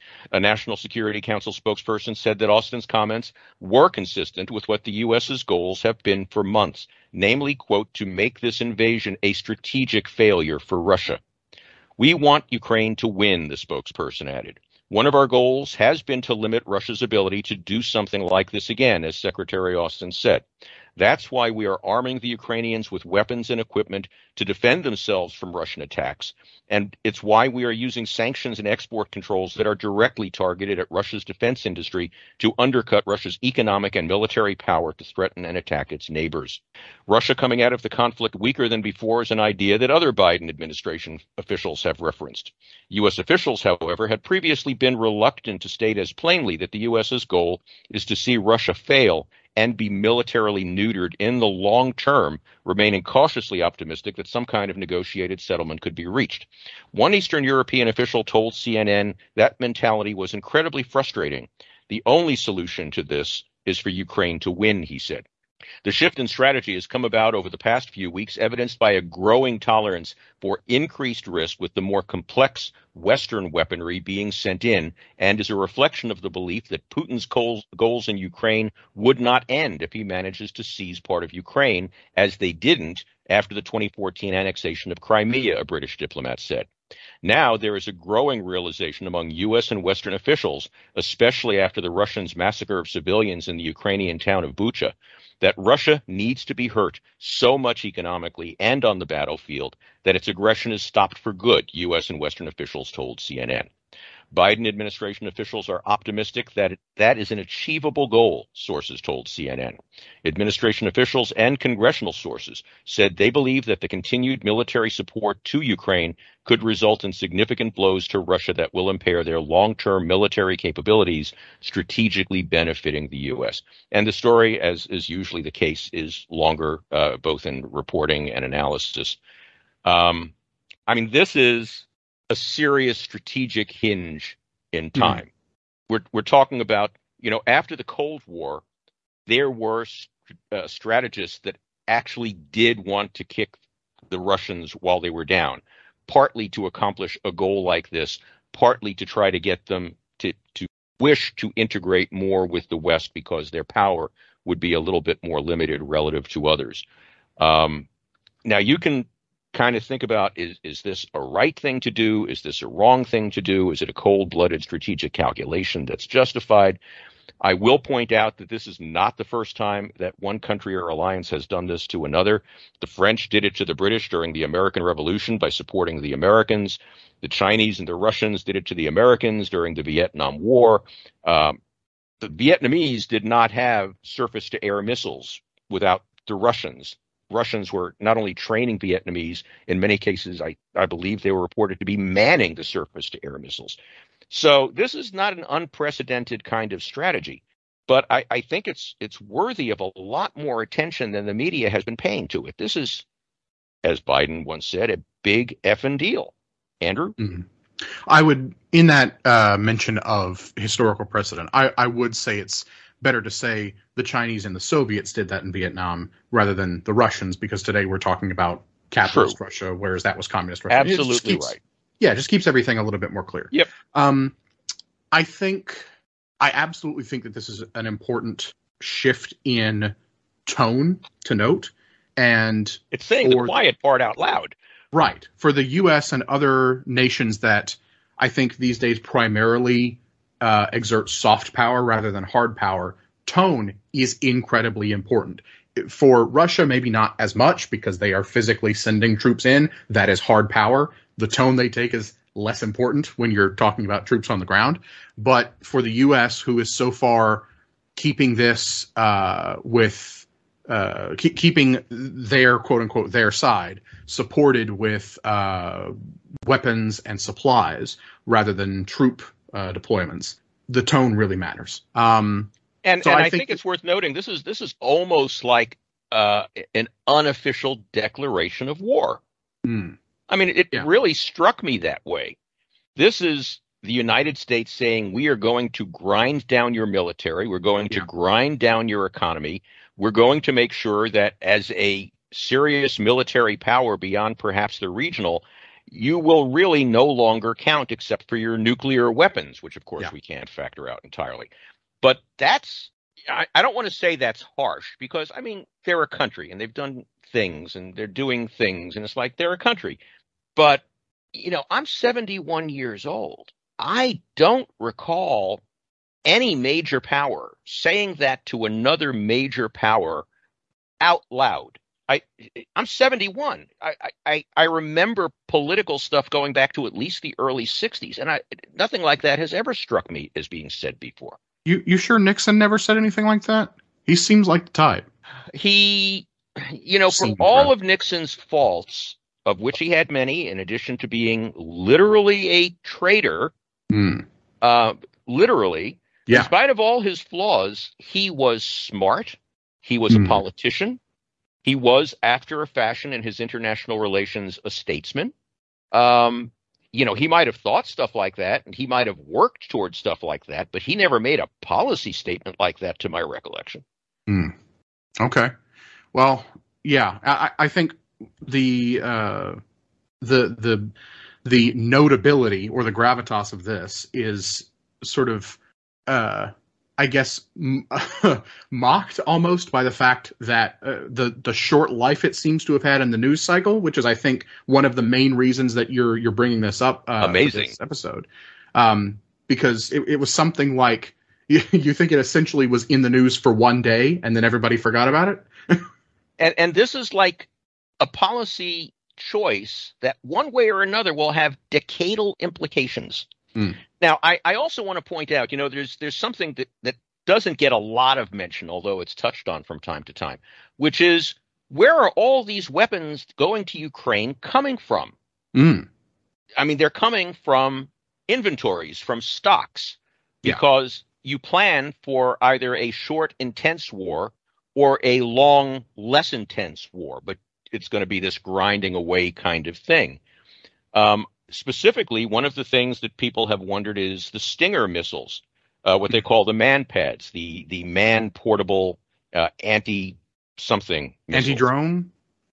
A National Security Council spokesperson said that Austin's comments were consistent with what the U S's goals have been for months, namely, quote, "to make this invasion a strategic failure for Russia." "We want Ukraine to win," the spokesperson added. "One of our goals has been to limit Russia's ability to do something like this again," as Secretary Austin said. "That's why we are arming the Ukrainians with weapons and equipment to defend themselves from Russian attacks. And it's why we are using sanctions and export controls that are directly targeted at Russia's defense industry to undercut Russia's economic and military power to threaten and attack its neighbors." Russia coming out of the conflict weaker than before is an idea that other Biden administration officials have referenced. U S officials, however, had previously been reluctant to state as plainly that the U S's goal is to see Russia fail and be militarily neutered in the long term, remaining cautiously optimistic that some kind of negotiated settlement could be reached. One Eastern European official told C N N that mentality was incredibly frustrating. "The only solution to this is for Ukraine to win," he said. The shift in strategy has come about over the past few weeks, evidenced by a growing tolerance for increased risk with the more complex Western weaponry being sent in, and is a reflection of the belief that Putin's goals in Ukraine would not end if he manages to seize part of Ukraine, as they didn't after the twenty fourteen annexation of Crimea, a British diplomat said. Now there is a growing realization among U S and Western officials, especially after the Russians' massacre of civilians in the Ukrainian town of Bucha, that Russia needs to be hurt so much economically and on the battlefield that its aggression is stopped for good, U S and Western officials told C N N. Biden administration officials are optimistic that that is an achievable goal, sources told C N N. Administration officials and congressional sources said they believe that the continued military support to Ukraine could result in significant blows to Russia that will impair their long-term military capabilities, strategically benefiting the U S. And the story, as is usually the case, is longer, uh, both in reporting and analysis. Um, I mean, this is a serious strategic hinge in time. Mm. We're we're talking about, you know, after the Cold War, there were uh, strategists that actually did want to kick the Russians while they were down, partly to accomplish a goal like this, partly to try to get them to, to wish to integrate more with the West because their power would be a little bit more limited relative to others. Um, now, you can kind of think about, is is this a right thing to do? Is this a wrong thing to do? Is it a cold-blooded strategic calculation that's justified? I will point out that this is not the first time that one country or alliance has done this to another. The French did it to the British during the American Revolution by supporting the Americans. The Chinese and the Russians did it to the Americans during the Vietnam War. Um, the Vietnamese did not have surface-to-air missiles without the Russians. Russians were not only training Vietnamese, in many cases, I, I believe they were reported to be manning the surface-to-air missiles. So this is not an unprecedented kind of strategy, but I, I think it's it's worthy of a lot more attention than the media has been paying to it. This is, as Biden once said, a big effing deal. Andrew? Mm-hmm. I would, in that uh, mention of historical precedent, I, I would say it's better to say the Chinese and the Soviets did that in Vietnam rather than the Russians, because today we're talking about capitalist True. Russia, whereas that was communist Russia. Absolutely keeps, right. Yeah, it just keeps everything a little bit more clear. Yep. Um, I think, I absolutely think that this is an important shift in tone to note. And it's saying the quiet part out loud. Right. For the U S and other nations that I think these days primarily uh, exert soft power rather than hard power, tone is incredibly important. For Russia, maybe not as much because they are physically sending troops in. That is hard power. The tone they take is less important when you're talking about troops on the ground. But for the U S, who is so far keeping this uh, with uh, keep, keeping their quote unquote their side supported with uh, weapons and supplies rather than troop uh, deployments, the tone really matters. Um, And So and I I think think it's worth noting this is this is almost like uh, an unofficial declaration of war. Hmm, I mean, it yeah. really struck me that way. This is the United States saying we are going to grind down your military. We're going to Yeah. grind down your economy. We're going to make sure that as a serious military power beyond perhaps the regional, you will really no longer count except for your nuclear weapons, which of course Yeah. we can't factor out entirely. But that's, I, I don't want to say that's harsh because, I mean, they're a country and they've done things and they're doing things and it's like they're a country. But, you know, I'm seventy-one years old. I don't recall any major power saying that to another major power out loud. I, I'm seventy-one. I, I, I remember political stuff going back to at least the early sixties, and I, nothing like that has ever struck me as being said before. You you sure Nixon never said anything like that? He seems like the type. He, you know, for Seems, all rather. of Nixon's faults, of which he had many, in addition to being literally a traitor, Hmm. uh, literally, Yeah. in spite of all his flaws, he was smart. He was Hmm. a politician. He was, after a fashion in his international relations, a statesman. Um, you know, he might have thought stuff like that, and he might have worked towards stuff like that, but he never made a policy statement like that, to my recollection. Hmm. Okay. Well, yeah, I, I think the uh, the the the notability or the gravitas of this is sort of, uh, I guess, m- mocked almost by the fact that uh, the the short life it seems to have had in the news cycle, which is, I think, one of the main reasons that you're you're bringing this up. Uh, for Amazing. this episode, um, because it, it was something like you, you think it essentially was in the news for one day and then everybody forgot about it. And and this is like a policy choice that one way or another will have decadal implications. Mm. Now, I, I also want to point out, you know, there's there's something that, that doesn't get a lot of mention, although it's touched on from time to time, which is where are all these weapons going to Ukraine coming from? Mm. I mean, they're coming from inventories, from stocks, Yeah. because you plan for either a short, intense war or a long, less intense war, but it's going to be this grinding away kind of thing. Um, specifically, one of the things that people have wondered is the Stinger missiles, uh, what they call the man-pads, the the man-portable uh, anti-something missiles. Anti-drone?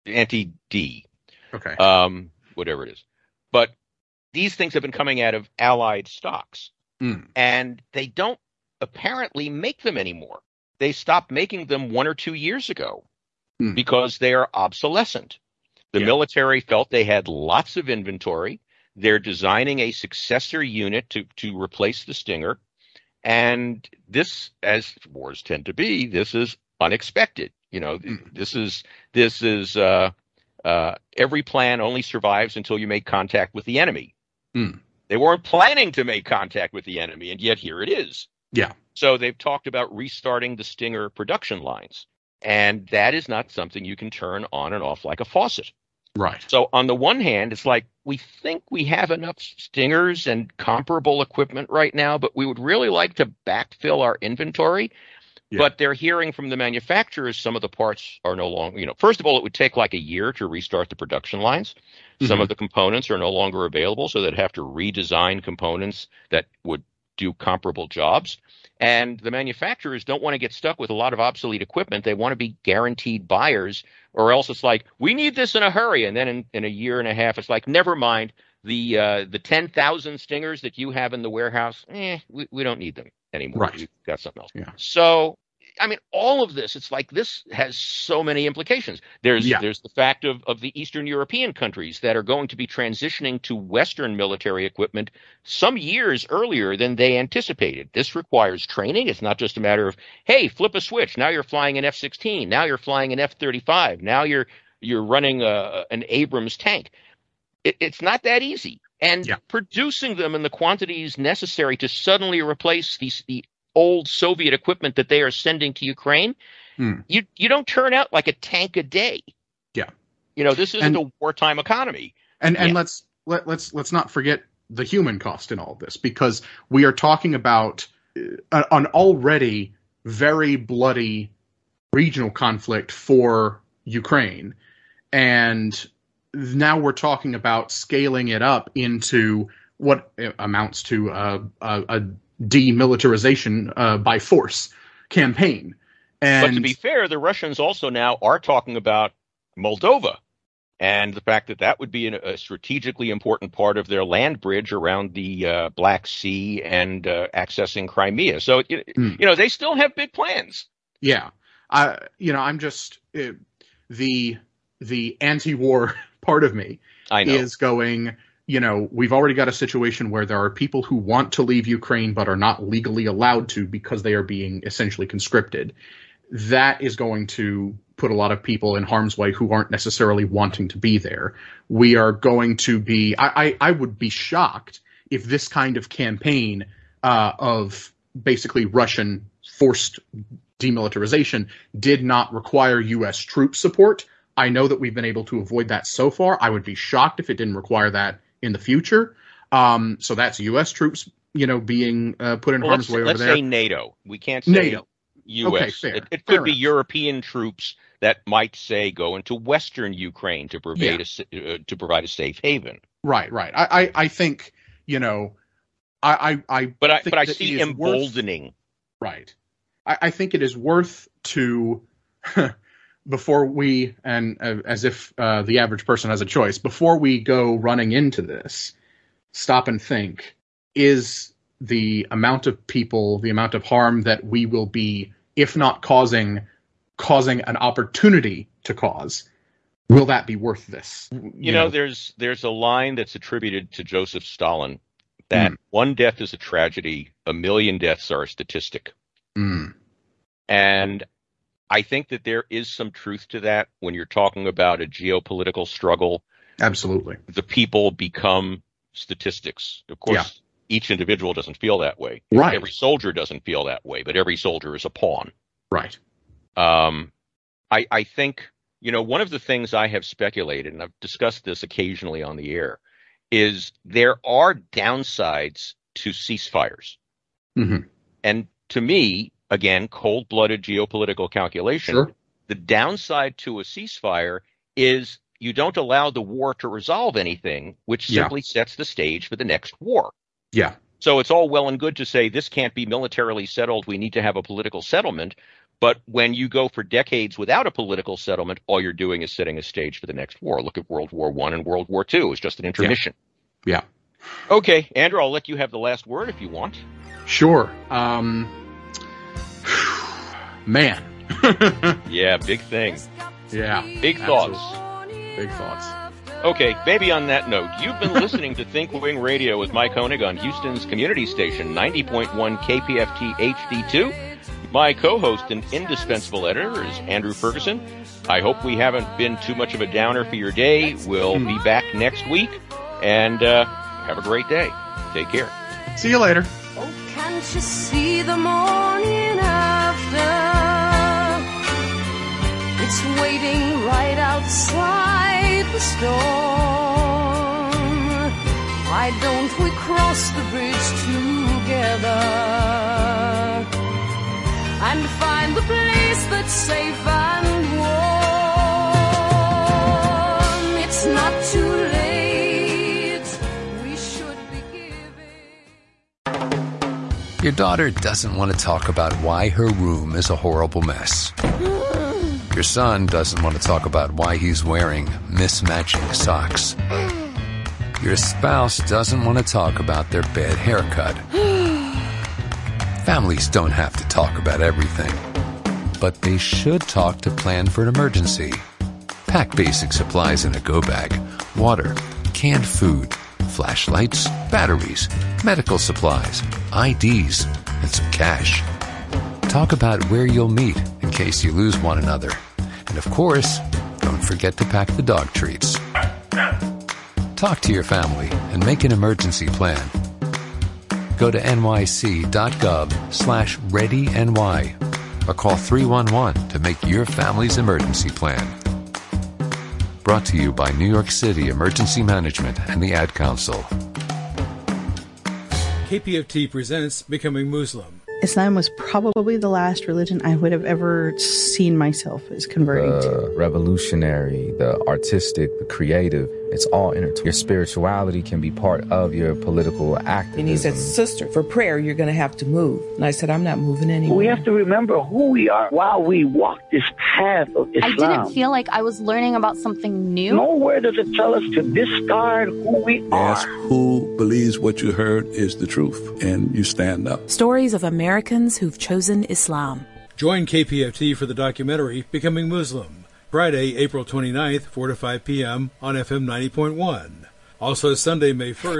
Anti-D, Okay. um, whatever it is. But these things have been coming out of Allied stocks, Mm. and they don't apparently make them anymore. They stopped making them one or two years ago Hmm. because they are obsolescent. The Yeah. military felt they had lots of inventory. They're designing a successor unit to, to replace the Stinger. And this, as wars tend to be, this is unexpected. You know, Hmm. this is this is uh, uh, every plan only survives until you make contact with the enemy. Hmm. They weren't planning to make contact with the enemy, and yet here it is. Yeah. So they've talked about restarting the Stinger production lines, and that is not something you can turn on and off like a faucet. Right. So on the one hand, it's like we think we have enough Stingers and comparable equipment right now, but we would really like to backfill our inventory. Yeah. But they're hearing from the manufacturers some of the parts are no longer, you know, first of all, it would take like a year to restart the production lines. Some Mhm. of the components are no longer available, so they'd have to redesign components that would do comparable jobs. And the manufacturers don't want to get stuck with a lot of obsolete equipment. They want to be guaranteed buyers, or else it's like, we need this in a hurry. And then in, in a year and a half, it's like, never mind, the uh, the ten thousand Stingers that you have in the warehouse, eh, we, we don't need them anymore. Right. We've got something else. Yeah. So, I mean, all of this, it's like this has so many implications. There's Yeah. there's the fact of, of the Eastern European countries that are going to be transitioning to Western military equipment some years earlier than they anticipated. This requires training. It's not just a matter of, hey, flip a switch. Now you're flying an F sixteen. Now you're flying an F thirty-five. Now you're you're running a, an Abrams tank. It, it's not that easy. And Yeah. producing them in the quantities necessary to suddenly replace these the old Soviet equipment that they are sending to Ukraine, Hmm. you you don't turn out like a tank a day. Yeah. You know, this isn't And- a wartime economy. And and Yeah. let's let let's let's not forget the human cost in all of this, because we are talking about uh, an already very bloody regional conflict for Ukraine. And now we're talking about scaling it up into what amounts to a, a, a demilitarization uh, by force campaign. And but to be fair, the Russians also now are talking about Moldova and the fact that that would be a, a strategically important part of their land bridge around the uh, Black Sea and uh, accessing Crimea. So, you, mm. you know, they still have big plans. Yeah. I, you know, I'm just uh, the the anti-war part of me I know. is going, you know, we've already got a situation where there are people who want to leave Ukraine but are not legally allowed to because they are being essentially conscripted. That is going to put a lot of people in harm's way who aren't necessarily wanting to be there. We are going to be, I, I, I would be shocked if this kind of campaign uh, of basically Russian forced demilitarization did not require U S troop support. I know that we've been able to avoid that so far. I would be shocked if it didn't require that in the future. Um, so that's U S troops, you know, being uh, put in well, harm's way over let's there. Let's say NATO. We can't say NATO. U S. Okay, fair. It, it fair could be enough. European troops that might say go into Western Ukraine to provide Yeah. a, uh, to provide a safe haven. Right, right. I, I, I think, you know, I, I, I but I, think but I that see it is emboldening. Worth, right. I, I think it is worth to, before we, and uh, as if uh, the average person has a choice, before we go running into this, stop and think, is the amount of people, the amount of harm that we will be, if not causing, causing an opportunity to cause, will that be worth this? You, you know, know, there's there's a line that's attributed to Joseph Stalin that Mm. one death is a tragedy, a million deaths are a statistic. Mm. And I think that there is some truth to that when you're talking about a geopolitical struggle. Absolutely. The people become statistics. Of course, Yeah. each individual doesn't feel that way. Right. Every soldier doesn't feel that way, but every soldier is a pawn. Right. Um, I, I think, you know, one of the things I have speculated, and I've discussed this occasionally on the air, is there are downsides to ceasefires. Mm-hmm. And to me, again, cold-blooded geopolitical calculation, Sure. the downside to a ceasefire is you don't allow the war to resolve anything, which Yeah. simply sets the stage for the next war. Yeah. So it's all well and good to say this can't be militarily settled. We need to have a political settlement. But when you go for decades without a political settlement, all you're doing is setting a stage for the next war. Look at World War One and World War Two. It's just an intermission. Yeah. Okay, Andrew, I'll let you have the last word if you want. Sure. Um, man. Yeah, big thing. Yeah. Big absolutely. thoughts. Big thoughts. Okay, maybe on that note, you've been listening to Think Wing Radio with Mike Honig on Houston's community station, ninety point one K P F T H D two. My co-host and indispensable editor is Andrew Ferguson. I hope we haven't been too much of a downer for your day. We'll be back next week, and uh, have a great day. Take care. See you later. Oh, can't you see the morning after? It's waiting right outside the storm. Why don't we cross the bridge together and find the place that's safe and warm? It's not too late. We should be giving. Your daughter doesn't want to talk about why her room is a horrible mess. Your son doesn't want to talk about why he's wearing mismatching socks. Your spouse doesn't want to talk about their bad haircut. Families don't have to talk about everything, but they should talk to plan for an emergency. Pack basic supplies in a go bag: water, canned food, flashlights, batteries, medical supplies, I Ds, and some cash. Talk about where you'll meet in case you lose one another. And of course, don't forget to pack the dog treats. Talk to your family and make an emergency plan. Go to nyc.gov slash readyny or call three one one to make your family's emergency plan. Brought to you by New York City Emergency Management and the Ad Council. K P F T presents Becoming Muslim. Islam was probably the last religion I would have ever seen myself as converting the to. Revolutionary, the artistic, the creative, it's all intertwined. Your spirituality can be part of your political activism. And he said, sister, for prayer, you're going to have to move. And I said, I'm not moving anywhere. We have to remember who we are while we walk this path of Islam. I didn't feel like I was learning about something new. Nowhere does it tell us to discard who we are. Ask who believes what you heard is the truth, and you stand up. Stories of Americans who've chosen Islam. Join K P F T for the documentary Becoming Muslim, Friday, April twenty-ninth, four to five p.m. on F M ninety point one. Also Sunday, May first.